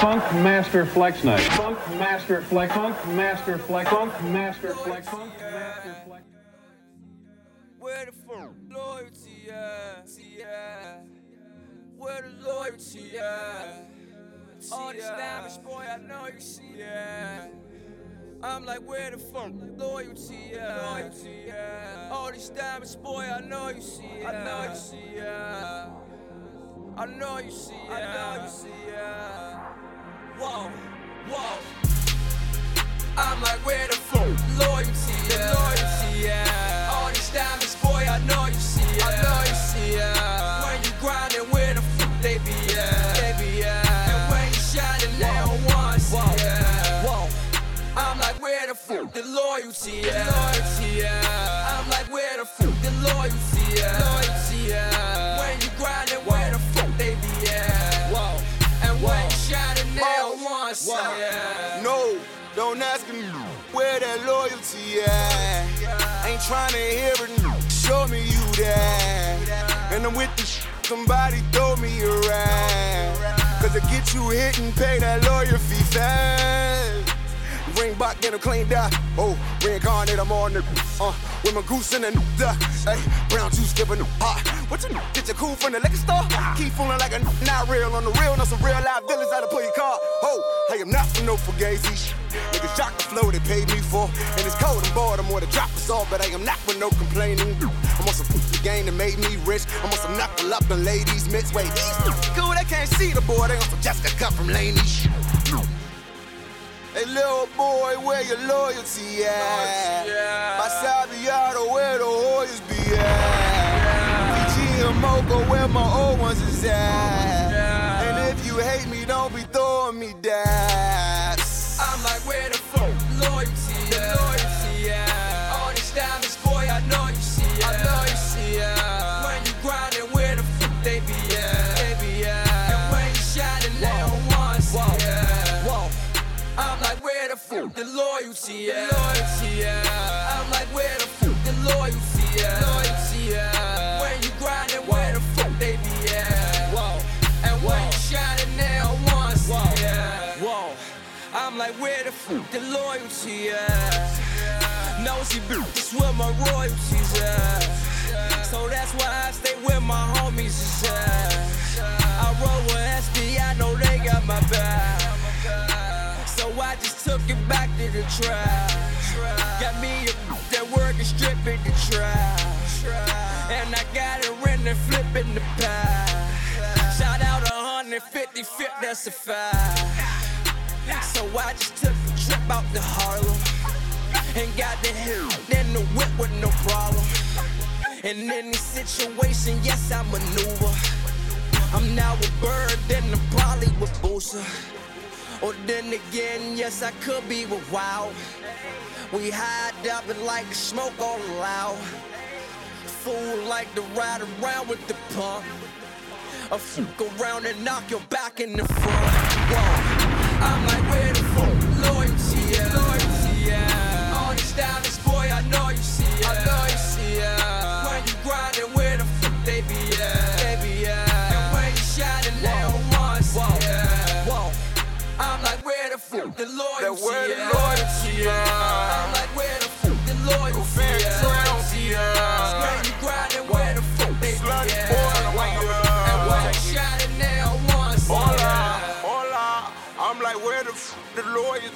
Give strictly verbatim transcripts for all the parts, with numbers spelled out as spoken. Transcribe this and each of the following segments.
Funk Master Flex Night. Funk Master Flex. Funk Master Flex. Funk Master Flex. Funk Master Flex. Where the fuck loyalty at? Yeah. Where the loyalty at? All this damage, boy, I know you see it. I'm like, where the fuck loyalty at? Loyalty at? All this damage, boy, I know you see it. I know you see it. I know you see it. I know you see it. Whoa, whoa. I'm like, where the fuck loyalty at? Loyalty at? All these diamonds, boy, I know you see it. I know you see it. When you grinding, where the fuck they be at? They be at. And when you shining, they don't want to see it. Whoa. I'm like, where the fuck the loyalty at? Loyalty at? I'm like, where the fuck the loyalty at? Loyalty at? When you grinding, where the fuck they be at? Whoa. And when you shining, they don't want to see it. No. Don't ask me where that loyalty at. Ain't tryna hear it, show me you that. And I'm with the sh- somebody throw me around. Cause to get you hit and pay that lawyer fee fast. Ring back, get him cleaned up. Oh, reincarnate, I'm on the uh, with my goose in the duck. Hey, brown juice giving the hot. What you get your cool from the liquor store? Keep fooling like a not real on the real. Know some real life villains how to pull your car. Oh, I am not for no fugazi shit. Niggas shock the flow they paid me for. And it's cold and bored, I'm with a drop of salt, but I am not with no complaining. I'm on some the game that made me rich. I'm on some knuckle up and ladies mitts. Wait, these cool, they can't see the boy. They on some Jessica cut from Laney shit. Hey, little boy, where your loyalty at? Yeah. By Saviado, where the Hoyas be at? P G and Mocha, where my old ones is at? Yeah. And if you hate me, don't be throwing me dabs. I'm like, where the fuck loyalty at? Loyalty at? All these diamonds, boy, I know you see it. I know you see it. When you grinding, where the fuck they be at? They be at. And when you shining, they don't want to see it. Whoa. I'm like, where the fuck the loyalty at? Loyalty at? I'm like, where the fuck the loyalty at? Loyalty at? When you grinding, where the fuck they be at? Whoa. And when you shining, they don't want to see it. Whoa. I'm like, where the fuck the loyalty at? Nosy bitch, that's where my royalties at. So that's why I stay with my homies is at. I roll with S D, I know they got my back. So I just took it back to the trash. Got me a that work and stripping the trash. And I got it renting, flipping the pie. Shout out one fifty-fifth, that's a fact. So I just took a trip out to Harlem and got the hill, then the whip with no problem. And in any situation, yes, I maneuver. I'm now with Bird, then I'm probably with Boosie. Or then again, yes, I could be with Wow. We hide up and like the smoke all loud. Fool like to ride around with the pump. A fuck around and knock your back in the front. Whoa. I'm like, where the fuck loyalty at? Loyalty at? All these diamonds, boy, I know you see it. I know you see it. When you grinding, where the fuck they be at? They be at. And when you shining, they don't want to see it. Whoa. I'm like, where the fuck the loyalty that where the at? loyalty at? I'm like, where the fuck the loyalty at? Loyalty at? When you grinding, where the fuck they be at? And when you shining, they don't want to see it. Hola, I'm like, where the f the loyalty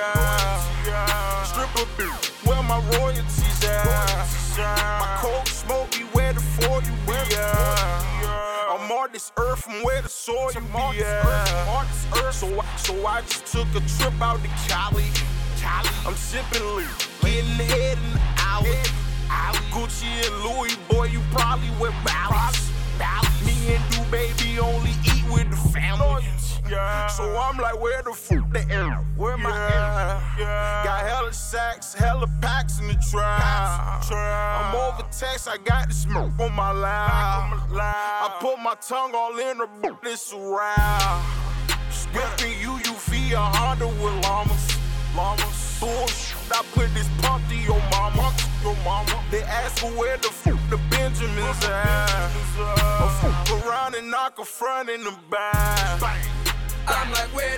at? Stripper bitch, where my royalties at? My cold smoky, where the for you be at? I'm on this earth from where the soil be at. So, so I just took a trip out to Cali. I'm sipping leaf, getting the head in the alley. Gucci and Louis, boy, you probably with balance. Me and Du baby only eat with the family. Yeah. So I'm like, where the fuck the air? Where my yeah. air? Yeah. Got hella sacks, hella packs in the trap. I'm over text, I got the smoke on my loud. I put my tongue all in the book, this around. Whipping you, you feel a Honda with llamas. Llamas. Bullshit, I put this pump to your mama. Your mama. They ask for where the fuck the Benjamins at. I fuck around and knock a front in the back. I'm like, where